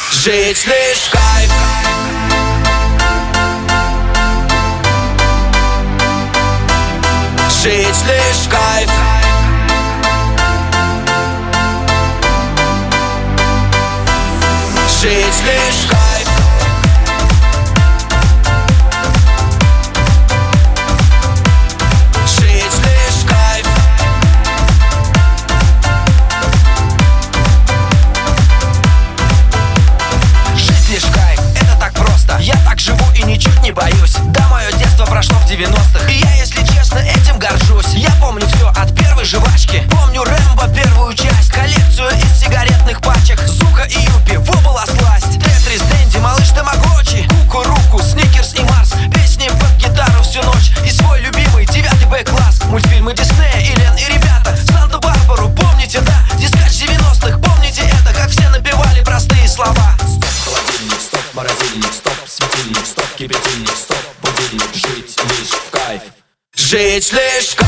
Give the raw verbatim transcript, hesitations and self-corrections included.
Жить лишь в кайф. Жить лишь в кайф. Жить лишь в кайф. Жить лишь в кайф. Жить лишь в кайф, это так просто. Я так живу и ничуть не боюсь. Да, мое детство прошло в девяностых, и я, если честно, этим горжусь. Я помню все от первой жвачки. Помню Рэмбо первую часть, коллекцию из сигаретных пачек, Зука и Юпи, во была сласть. Тетрис, Дэнди, малыш Тамагочи, Кукуруку, Сникерс и Марс. Песни под гитару всю ночь и свой любимый девятый Б-класс. Мультфильмы Диснея, Элен и ребята, Санта-Барбару, помните, да? Дискач девяностых, помните это, как все напевали простые слова. Стоп, холодильник, стоп, морозильник, стоп, светильник, стоп, кипятильник, стоп, будильник. Жить лишь в кайф. Жить лишь в